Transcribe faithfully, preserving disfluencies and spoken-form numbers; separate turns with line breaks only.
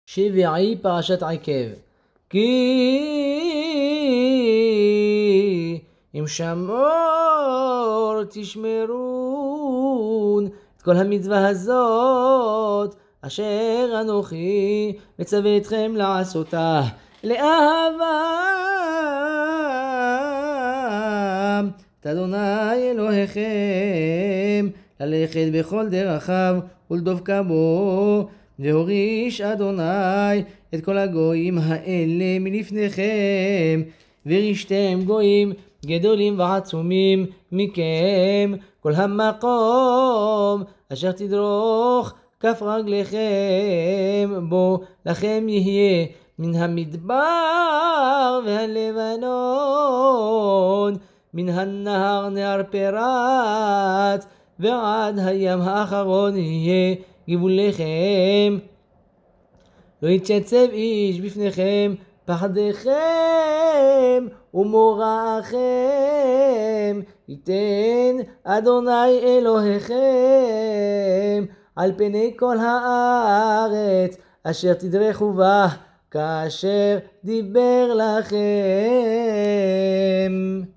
שביעי פרשת עקב. כי אם שמור תשמרון את כל המצווה הזאת אשר אנוכי מצווה אתכם לעשותה לאהבה את אדוני אלוהיכם, ללכת בכל דרכיו ולדבקה בו, והוריש אדוני את כל הגויים האלה מלפניכם, ורישתם גויים גדולים ועצומים מכם, כל המקום אשר תדרוך כף רגליכם בו לכם יהיה, מן המדבר והלבנון, מן הנהר נהר פרת ועד הים האחרון יהיה גבולכם. לא יתייצב איש בפניכם, פחדיכם ומוראכם ייתן אדוני אלוהיכם על פני כל הארץ אשר תדרכו בה, כאשר דיבר לכם.